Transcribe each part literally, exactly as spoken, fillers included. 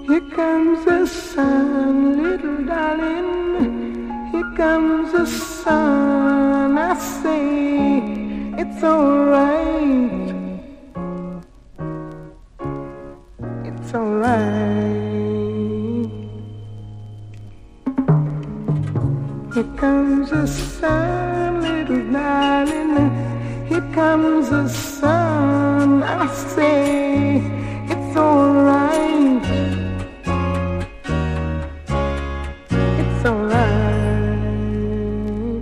Here comes the sun, little darling. Here comes the sun. I say it's alright. It's alright. Here comes the sun, little darling. Here comes the sun. I say it's alright. It's alright.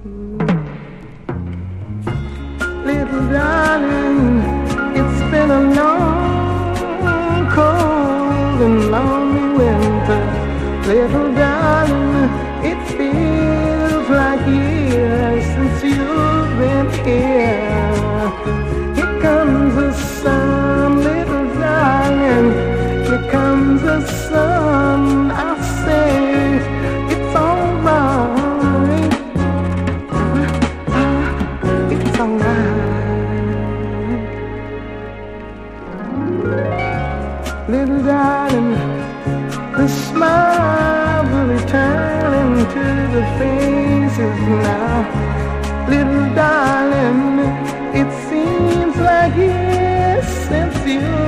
Little darling, it's been a long, cold and lonely winter. Little darling, it feels like years since you've been here. Here comes the sun, little darling. Here comes the sun. I say it's alright. It's alright. Little darling, the smile will return into the faces now. Little darling, it seems like years since you